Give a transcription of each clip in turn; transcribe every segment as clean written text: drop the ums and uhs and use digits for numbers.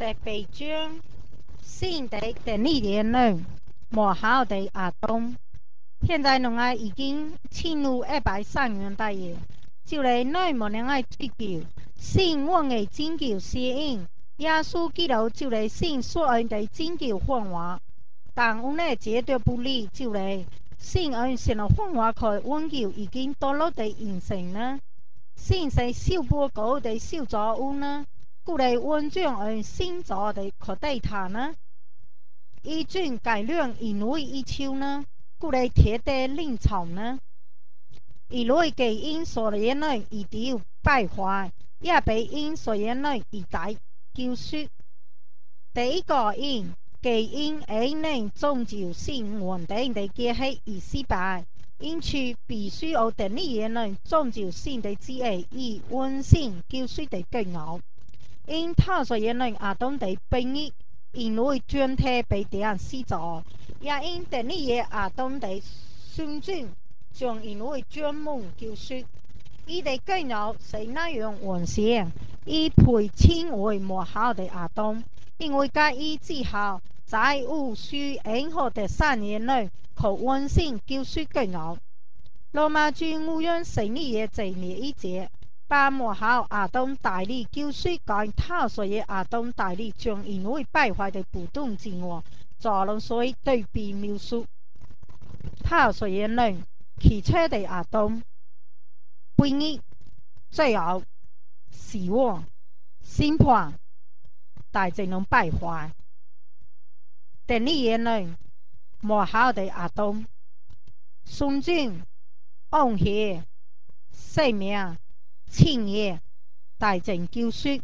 在北京新的电力联能磨好的亚东，现在农业已经进入103年代了，就嚟內冇人愛追求，新穩嘅拯救適應，耶穌基督就嚟新所恩的拯救繁華，但我呢絕對不理就嚟新恩先嘅繁華佢永久已經墮落的人生呢，新是小波高的小作物呢，故嚟完全按新造的佢對他呢。依轉改良因為一秋呢，故嚟貼地臨草呢，以類基因所言呢一定敗壞，也被因所言呢一代救贖。第一個因，基因而能終究性穩定的結合而失敗，因此必須有電力也能終究性的智慧以完成救贖的功勞。因他所言論亞當的本意，因為全體被這樣施造，也因電力也亞當的順從，將因為全蒙救贖。伊的功勞是那樣完成，伊被稱為末後的亞當，因為在伊之後，在有需任何的3年內可完成救贖功勞。羅馬書5章12節這裡一節，把末後亞當代理救贖跟他所以亞當代理將因為敗壞的不動之我，做了所以對比描述。他所言論起初的亞當本意最後死亡審判大這種敗壞，電力言論末後的亞當順從恩慈生命清潔大正救贖，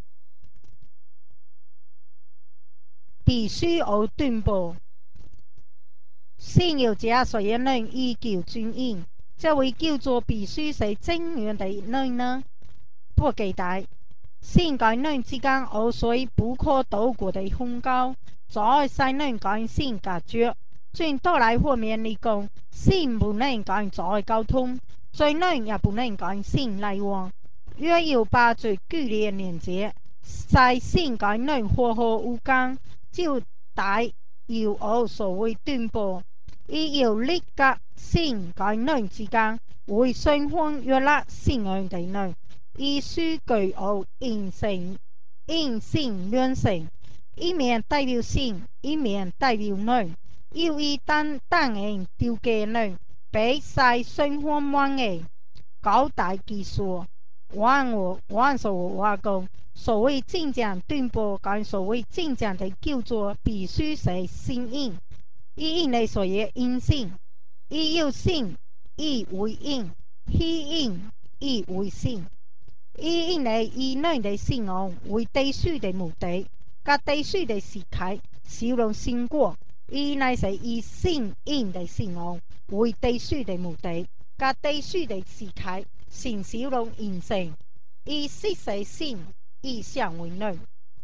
必須有頓步。先要這所言論以求尊嚴，這位叫做必須是正源的人呢，不期待先跟人之間有水不可渡過的鴻溝，在世人跟先隔絕。從道理方面來講，先不能跟在交通，罪人也不能跟先來往。若要把最劇烈連接，在先跟人和合無間，就得要有所謂頓步。伊要立格先跟人之間為雙方約納信仰的人，伊須具有因信兩性，一面代表信，一面代表人。要以單人丟給人，比賽雙方滿的高大技術，萬所話講，所謂真正頓步跟所謂真正的救助必須是信因。伊因的所謂因信，伊有信，伊為因，非因，伊為信。伊因的以人的信仰為地水的目的，甲地水的時刻修容信果。伊乃是以信因的信仰為地水的目的，甲地水的時刻先修容因性。伊實是信，意象為人。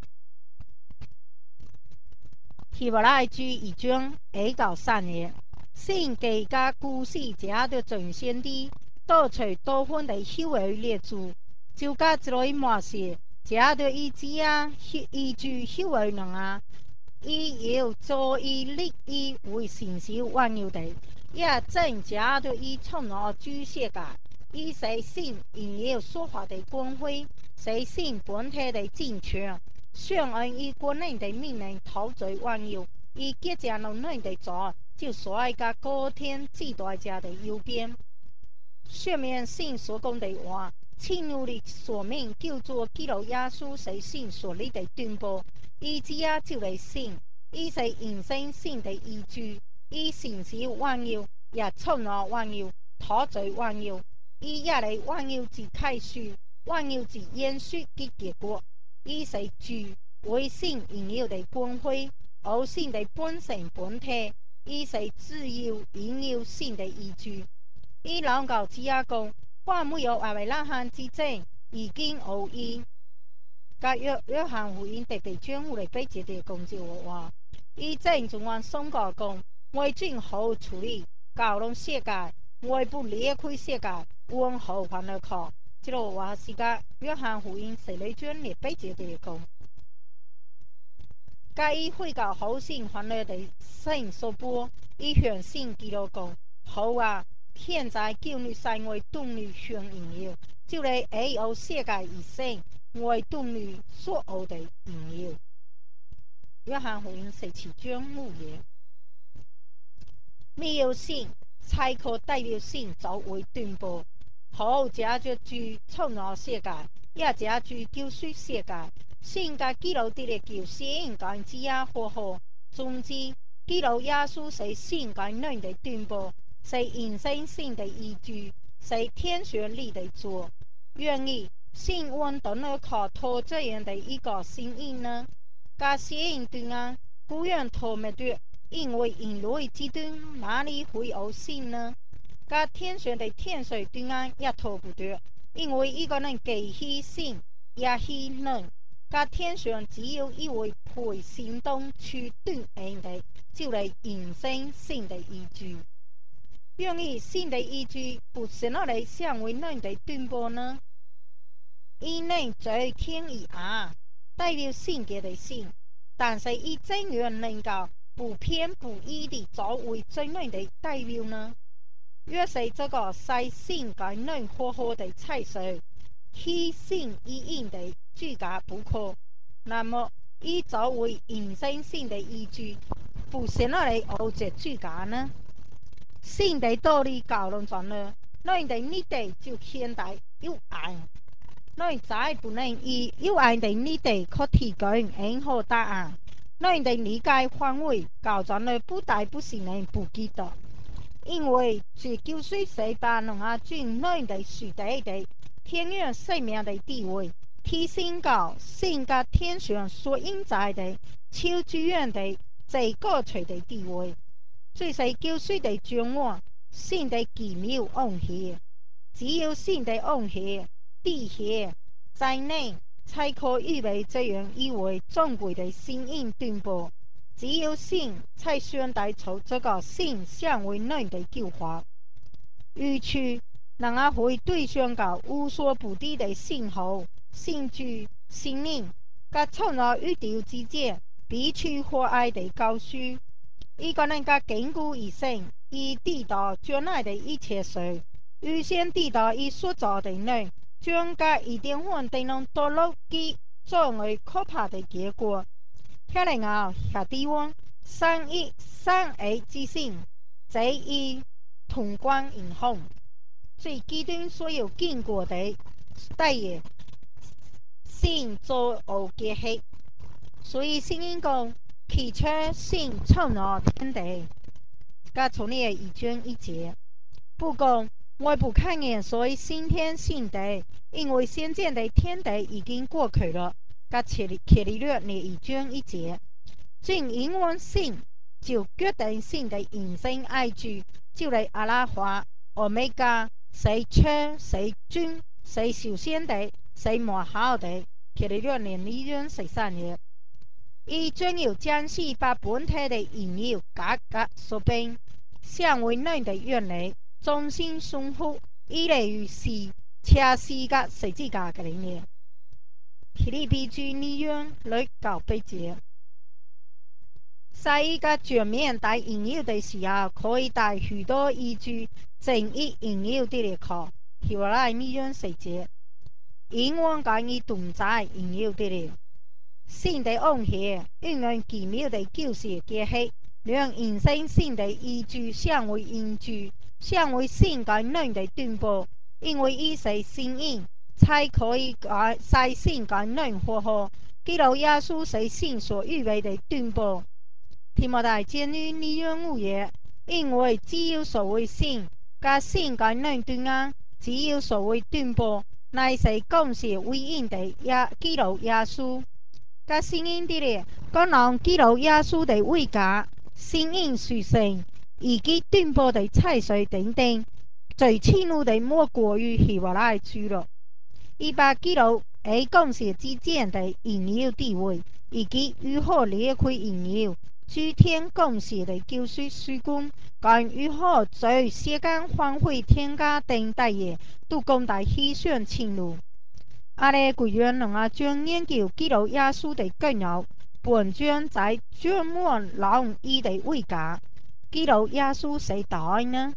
希伯來書1章1到3節，信給甲故事家的準先知，多取多分的修為列祖，就甲這類末世家的意志啊，依據修為人啊。伊要做伊立意為成就萬有的，也正家的伊創造主世界，伊是信因有說法的光輝，是信本體的正權，上恩伊國內的命令陶醉萬有，伊結家農人的作，就甩個高天至大家的右邊。上面信所講的話，清楚地說明叫做基督耶穌是信所立的頓步。伊只也就嚟信，伊是人生信的依據，伊成就萬有，也創造萬有，陶醉萬有，伊也係萬有之開始，萬有之延續的結果。伊是主為信應有的光輝，有信的本身本體，伊是自由應有信的依據。伊老教只也講，我沒有亞伯拉罕之證，已經有伊。甲約翰福音第8章5-8節的講這話，伊正中央宣告講，我正好處理教導世界，我不離開世界，往後還來靠。這個話是甲約翰福音12章8節的講。 甲伊悔教好心欢乐的圣所波，伊向信基督讲：好啊！现在叫你成为动力上荣耀，就嚟会有世界而生，为动力所有的荣耀。约翰福音17章5节。没有信，才可代表信作为传播。好，这就主创造世界，也这主救赎世界。信甲基督的救吸引干子也好好。总之，基督耶稣是信甲人的传播，是人生性的依据，是天选里的主。愿意信运动了靠托这样的一个心意呢？甲吸引对岸，不愿拖没对。因为人类之中哪里会有信呢？甲天选的天水对岸也拖不着，因为一个人既喜信也喜人。甲天选只有一位陪行动去对应的，就嚟人生信的依据。愿意信的依据不是那嚟成为人的传播呢？以人最天意啊，代表性格的信，但是以怎样能够不偏不倚地作为真人的代表呢？若是这个使性格人好好的菜色，虚心一应的居家不可，那么以作为人生性的依据，不是那里学着居家呢？性的道理教论转了，人的你的就现代有爱。咱再不能以有爱的你哋可提供很好答案。咱的理解范围搞转了，不但不是人不记得，因为是就是谁把侬啊转咱的时代的天远生命的地位提升到性格天选所应在的超剧院的最高垂的地位，最是就是的掌握性的奇妙恩赐，只有性的恩赐。地下在内才可预备这样一位尊贵的新印传播。只有信才宣带出这个信向为人的救法。预期人啊会对宣告无所不敌的信号、信主、信灵，甲创造宇宙之间彼此和爱的高须。一个人甲坚固一生，以抵达将来的一切事，预先抵达伊所造的人。将甲一定稳定能堕落嘅作为可怕的结果。下嚟後下地方三A之性，这一同光影響，最极端所有經過的大嘢性做而結合，所以聖經講汽車性創造天地，甲從呢2章1節。不過外部看見所以新天新地，因为先见的天地已经过去了。甲伽利略呢2章1节，正因为信就决定性的人生爱主，就嚟阿拉法、欧米伽，谁车谁君，谁首先的，谁末后的。伽利略呢2章13节，伊将要将是把本体的荣耀格所变，成为人的原理。忠心顺服，以嚟于是，且是甲十字架嘅理念。腓立比书2章6-8节，在一个全面带荣耀的时候，可以带许多依据正义荣耀的列考。希伯来2章10节，英文讲以同在荣耀的列。新的恩赐，运用奇妙的救赎结合，让人生新的依据成为依据，成为性感人的传播。因为伊是新印，才可以使性感人活好。基督耶稣是信所预备的传播。提摩太前书2章5节，因为只有所谓信，甲性感人对岸，只有所谓传播，乃是讲是唯一的基督耶稣。甲新印的咧，讲让基督耶稣的伟大、新印属性以及传播的彩水等等，最亲怒的莫过于希伯来书了。伊把基督喺讲是之间的荣耀地位，以及如何离开荣耀，诸天讲是的救赎施工，讲如何在世间反悔天家等大业，都讲大希选前路。阿咧贵院人啊，将研究基督耶稣的根由， 本卷在卷末让伊的位格，基督耶稣是答案呢？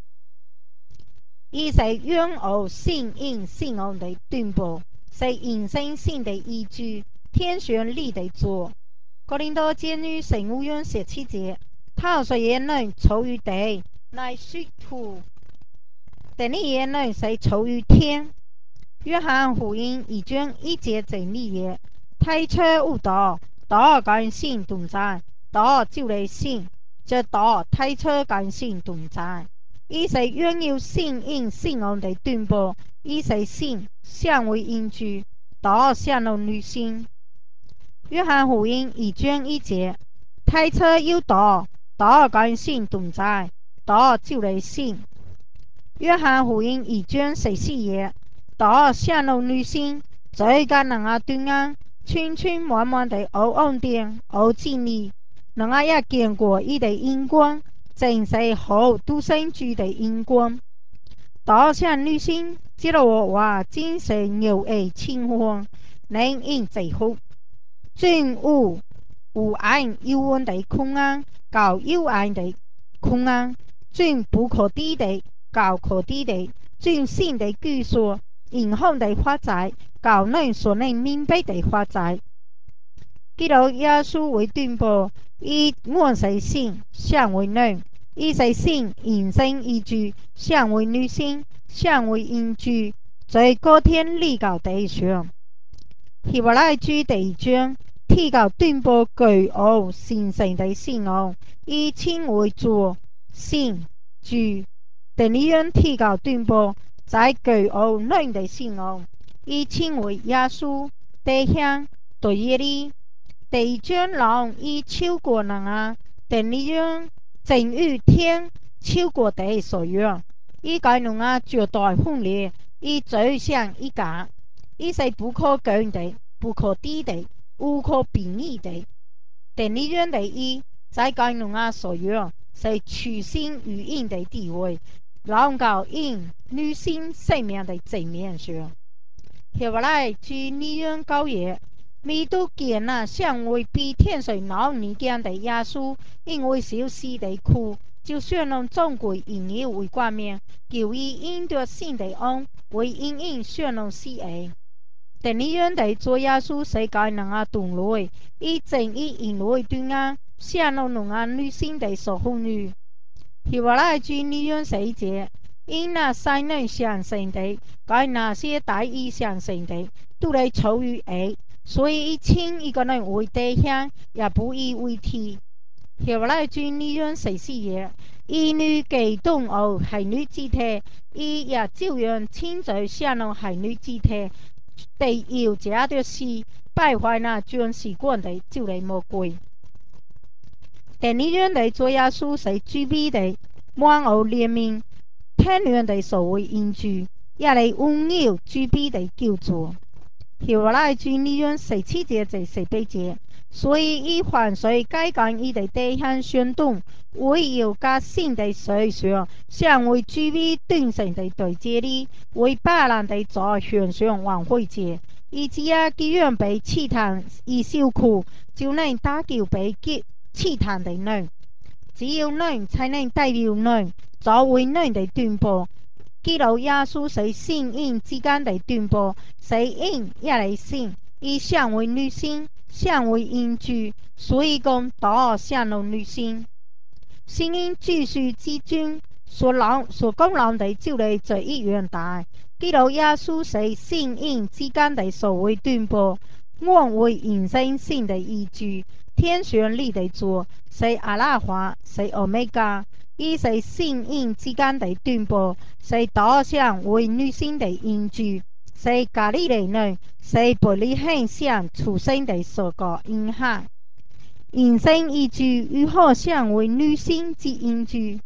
伊是拥有信因信仰的tuyên bố，是人生性的依据，天选力的主。哥林多监狱神务院17节，他说言论出于地，乃虚土；但你言论是出于天。约翰福音2章1节整理也，太初有道，道跟神同在，道就是神，这道太初跟神同在。伊是拥有信因信仰的tuyên bố，伊是神成为因据，道显露女性。约翰福音2章1节，太初有道，道跟神同在，道就是神。约翰福音2章14节，道显露女性，最甲人啊对岸，圈圈满满的黑暗点，黑真理，人啊也见过伊的荧光，正是好独生主的荧光。道显女性，这个话真是牛的情况，能因最好。正午有爱有恩的空安，搞有爱的空安，正不可抵的搞可抵的，正性的居所，银行的发财，搞能所能明白的发财。基督耶稣为tuyên bố，以我是神，成为人；伊是神，人生依据，成为女性，成为因据，在高天立到地上。希伯来书第1章提到tuyên bố具有神圣的信仰，以称为主、神、主。第2章提到tuyên bố在具有人的信仰，以称为耶稣、弟兄、对耶利。第1章人以超过人啊，第2章正与天超过地所用，伊该人啊绝对分裂，伊走向一家。伊是不可讲的，不可抵的，无可比拟的。第2章的伊在该人啊所用，是处心与应的地位，让到因女性生命的正面上。希伯来书2章9节，弥都见那像为比天水老年间的耶稣，因为小事的苦，就算能尊贵因义为冠冕，求以因着信的恩，为因应算能死而。第2章的主耶稣是该人啊同类，以正义因为对岸，显露人啊女性的所妇女。希伯来书2章4节，因那三人相生的，该那些大义相生的，都来出于爱，所以一称一个人为弟兄，也不以为体。希伯来书2章14節，兒女既當有係女之體，伊也照樣親在相能係女之體。地要這的事，敗壞那將士官的，就嚟魔鬼。第2章的主耶穌是主必的，滿有憐憫，天然的所謂因主，也嚟榮耀主必的救主。希伯來書2章17節至18節，所以以凡誰改講伊的弟兄相動，唯有加新的水上，像為主必斷成的對接力，為巴蘭的作獻上挽回節，以及既然被試探而受苦，就能打救被試探的人。只有人才能代表人，作為人的tuyên bố。基督耶穌是信因之間的tuyên bố，是因也嚟信，以成為女性，成為因主，所以講道顯露女性。信因繼續之中，所講人的就嚟這一元大。基督耶穌是信因之間的所謂tuyên bố，我為人生性的依據，天旋地的主，是阿拉法，是歐米伽。伊是信因之間的tuyên bố，是道上為女性的因據，是加利利人，是伯利恆鄉出生的所個嬰孩。人生依據如何像為女性之因據？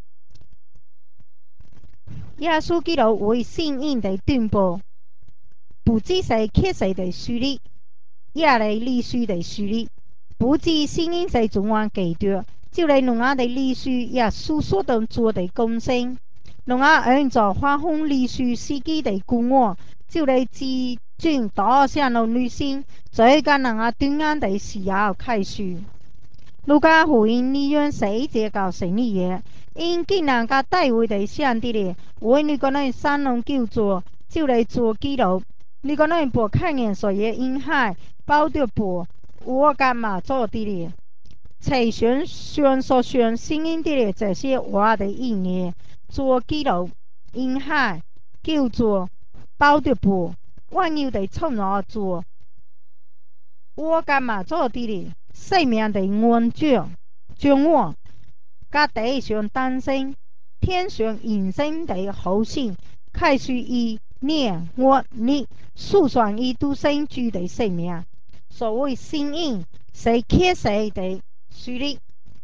耶穌基督為信因的tuyên bố，不只是確實的樹立，也是歷史的樹立。不止信因是中央基督。就嚟農亞的歷史也訴說當做的公正，農亞按照花紅歷史司機的故我，就嚟自轉多向路女性，最艱難對岸的需要開始。路加福音2章11節到12節，因既然甲大衛的上帝咧，為你個人三龍救主，就來做基督。你個人不看見所有嬰孩，包得不？我幹嘛做的咧？才宣所宣信因的咧，這些話的意義，做基督、嬰孩、救主、包得不？萬有的創造主，我幹嘛做的咧？生命的源泉，將我甲地上誕生，天上永生的後生，開始以你我你訴說以獨生子的生命。所謂信因是缺失的樹立，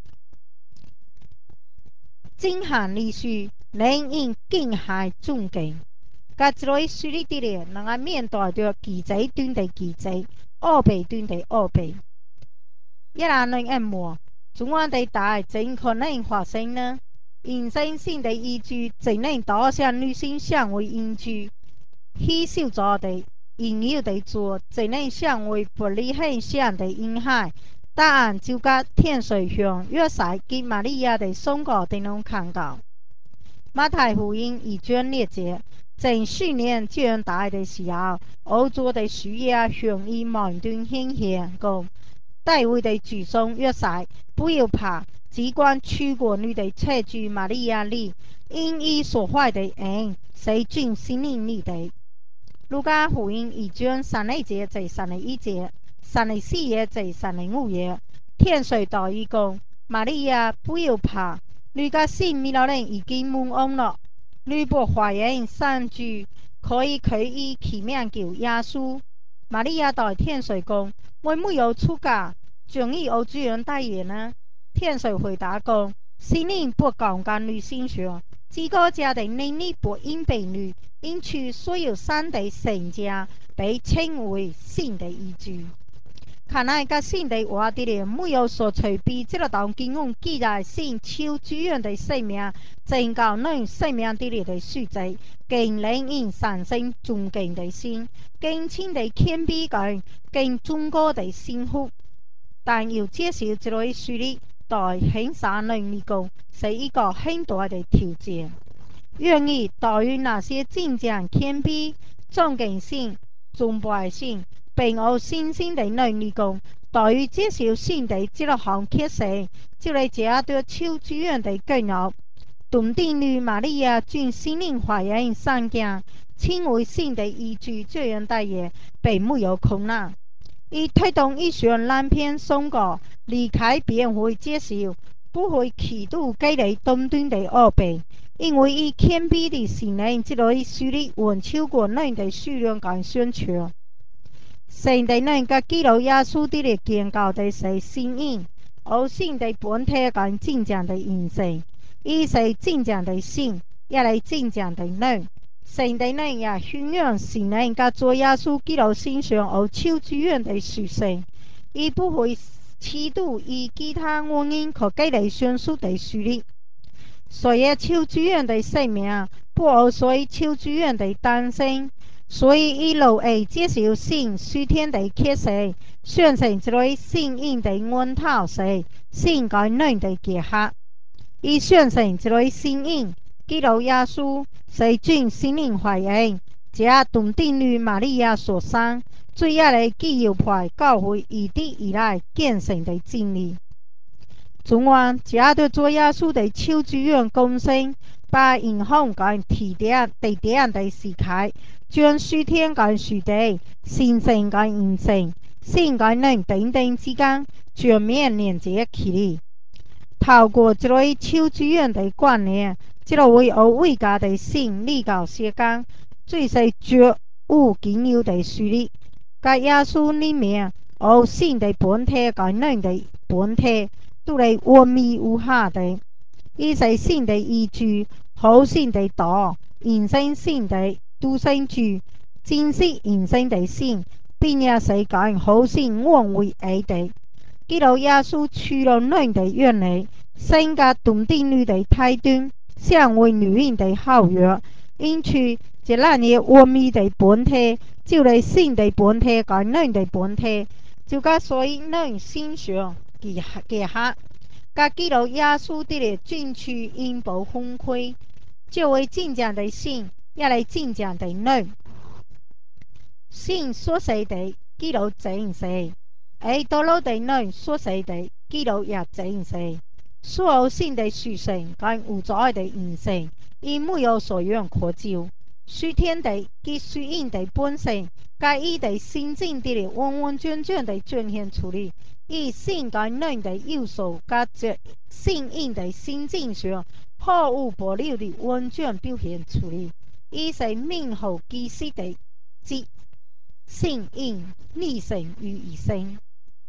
正行歷史，能因敬海尊敬。甲這類樹立的咧，能夠面對着記載中的記載，奧秘中的奧秘。一人能按摩，中央的大怎可能發生呢？人生性的依據怎能導向女性成為依據？稀少咗的應有的做怎能成為不離很像的嬰孩？答案就甲天水向約瑟及瑪利亞的宣告都能看到。馬太福音1章6節，正4年救人大愛的時候，歐洲的樹葉向以矛盾顯現講。大衛的子孫約瑟，不要怕，只管娶過女的妻子瑪利亞里，因以所懷的恩是遵聖靈裡的。路加福音1章32節至31節，34節至35節，天使對伊講：瑪利亞，不要怕，你甲聖彌勒人已經蒙恩了，你不懷孕生子，可以起名叫耶穌。瑪利亞對天使講：我沒有出嫁，將以何諸人代言呢？天使回答講：聖靈不降在你身上，這個家的能力不因被女，因此所有生的聖家被稱為神的兒子。看來甲神的話的咧，沒有所隨比這個當經文記載神超主人的生命，增高人生命的咧的素質，更令人產生尊敬的心，更深的謙卑感，更崇高的幸福。但要接受這類樹立，對很少人嚟講是一個很大的挑戰。願意對於那些真正謙卑、尊敬神、崇拜神，並有信心的人嚟講，對於接受神的這個項缺失，就嚟接到超主人的教育。tôn定女瑪利亞經聖靈懷孕生子，成為神的兒子這樣大業，並沒有困難。以推動一項藍片宣告，離開便會接受，不會企圖解離東端的奧秘，因為以謙卑的心靈，這類樹立遠超過人的數量跟宣傳。神的人甲基督耶穌的咧建構的是信因，而神的本體跟真正的人性，伊是真正的神，也是真正的人。神的人也宣揚神人甲主耶穌基督身上有超自然的屬性，伊不會企圖以其他原因可解離上述的樹立。所以超自然的生命不偶所以超自然的誕生，所以一路接受神屬天的啟示，宣稱這類信因的源頭是神跟人的結合，伊宣稱這類信因基督耶穌是經聖靈懷孕，加tôn定女瑪利亞所生，最也來基要派教會一直以來堅信的真理。中央加對主耶穌的超自然貢獻，把影響跟地點的世界，將屬天跟屬地、神性跟人性、神跟人等等之間全面連接起來。透過這類超自然的觀念，這個為有偉大的神立到世間，最是絕無僅有的樹立。在耶穌裡面，有神的本體跟人的本體都是完美無瑕的。伊是神的兒子，好神的道，人生神的獨生子，真實人生的神，並也是跟好神原為一的。基督耶穌取了人的原理，生甲tôn定女的態度，成為女人的後裔， 因此，一咱嘅文明的本体，就係性的本體甲人的本體，就甲所以人心上結合，甲基督耶穌的進取因步分開，就為真正的性，也係真正的人。性所生的基督真生，而墮落的人所生的基督也真生。所有性的屬性跟有罪的因性，因沒有所願可救。屬天的及屬陰的本性，該以的心境的完完全全的彰顯出嚟，以性跟人的要素加性陰的心境上毫無保留的完全表現出嚟，以是名號基石的即性陰逆性於一身。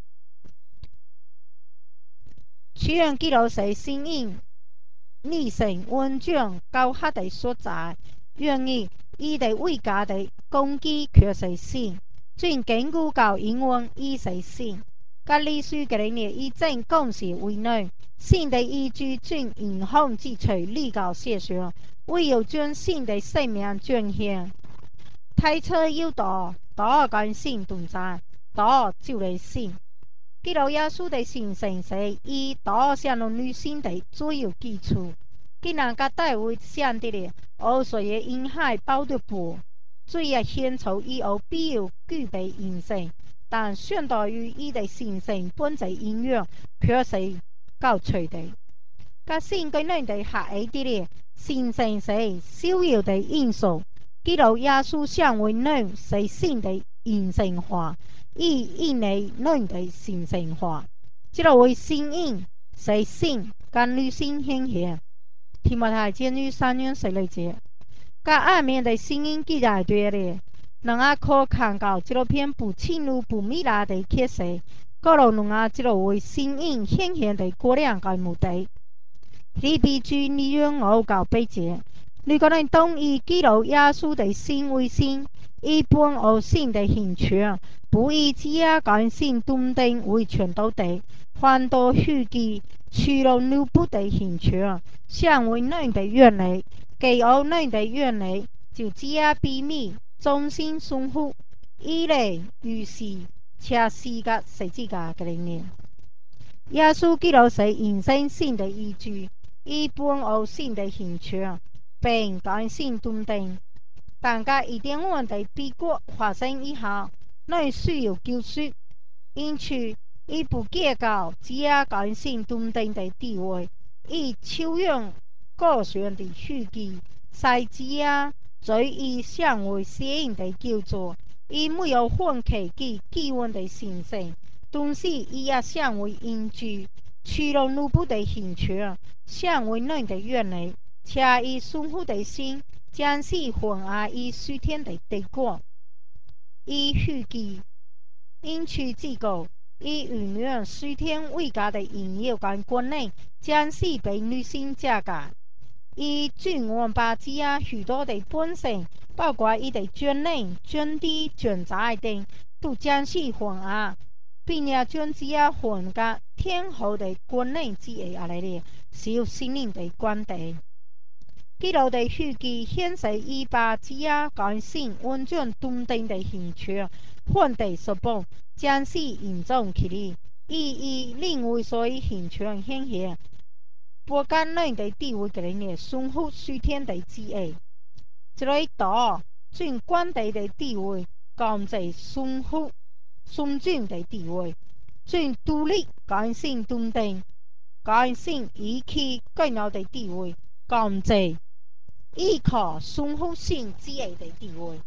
雖然基督是性陰逆性完全高合的所在，然而伊的偉大的攻擊卻是性，最堅固到永遠伊是性。甲歷史嘅人以正講是為內，性的依據最影響之處立到世上，唯有將性的生命彰顯。太初有道，道跟性同在，道就是性。基督耶穌的性成是以道向了女性的主要基礎。既然甲大衛上的咧，而所以因海包的布，最也獻出以後必有具備因性，但相對於伊的性性本質應用，卻是較脆的。甲性跟人的合一的咧，性性是首要的因素。基督耶穌成為人是性的因性化，以引領人的性性化。這個為性因是性跟女性顯現。提摩太前書3章16節，甲暗面的性因記載對咧，人啊可看到這篇不侵入不糜爛的啟示，各路人啊這為性因顯現的過量跟目的。你必須利用我到8節，你可能同意基督耶穌的性為性，以本惡性的形象，不以自己跟性同等為全都的，反倒虛己，取了奴僕的形象，成為人的原理，既有人的原理，就自己卑微，忠心順服，以類於死，且死在十字架嘅裡面。耶穌基督是人生性的依據，以本惡性的形象，並跟性同等。但在伊甸園的悲劇發生以後，人需要救贖，因此伊不計較自己跟性同等的地位，以超越個人的虛己，使自己罪已成為世人的救主。伊沒有放棄其基本的神性，同時伊也成為因據，取了奴僕的形象，成為人的原理，且以順服的心，將死混合於屬天的德國，以虛己，因此之故，以運用屬天偉大的榮耀跟權能，將死被女性嫁嫁。以轉換把自己許多的本性，包括伊的權能、權力、權財等，都將死混合，並且將自己混合天後的權能之下來的，是有心靈的關係。基督的虛己顯示伊把自己跟性完全同等的形象放在手旁，將死隱藏起來，以另為所以形象顯現。不干人的地位嘅人順服屬天的旨意，這類道最關鍵的地位，降在順服尊敬的地位，最獨立跟性同等，跟性一起重要的地位，降在依靠順服性旨意的地位。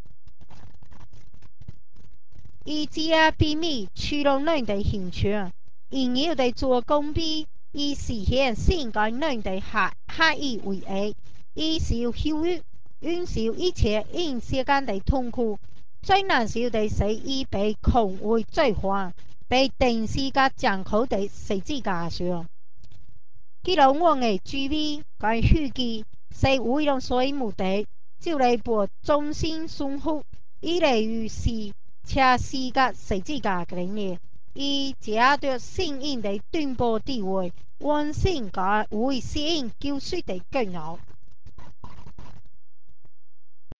以自己卑微取了人的形象，應有的做公平。以實現性跟人的合一為一，以受羞辱，忍受一切因世間的痛苦。最難受的是伊被控為罪犯，被釘死在江口的十字架上。基督我的智慧跟虛己，是為了所以目的，就來不忠心順服，以類於死，且死在十字架嘅裡面。以獲得聖嬰的頂部地位，完成該為世人救贖的功勞。